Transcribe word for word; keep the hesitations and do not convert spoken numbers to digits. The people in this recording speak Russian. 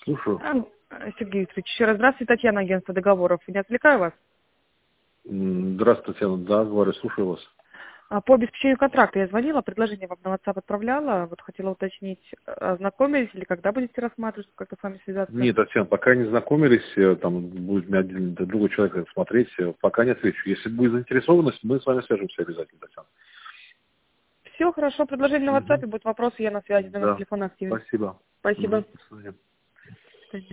Слушаю. А, Сергей Викторович, еще раз здравствуйте, Татьяна, агентство договоров. Не отвлекаю вас? М, Здравствуйте, Татьяна. Да, говорю, слушаю вас. А, По обеспечению контракта я звонила, предложение вам на WhatsApp отправляла. Вот хотела уточнить, ознакомились или когда будете рассматривать, чтобы как-то с вами связаться? Нет, Татьяна, пока не знакомились, э, там будет мне один другой человек смотреть, э, пока не отвечу. Если будет заинтересованность, мы с вами свяжемся обязательно, Татьяна. Все хорошо, предложение на Мгм. WhatsApp, будут вопросы, я на связи, номер Да, телефона активен. спасибо. Спасибо. Мгм. До свидания.